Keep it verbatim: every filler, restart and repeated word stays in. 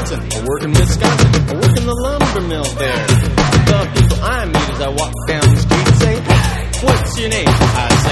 Wisconsin. I work in Wisconsin. I work in the lumber mill there. The people I meet as I walk down the street say, "Hey, what's your name?" I say,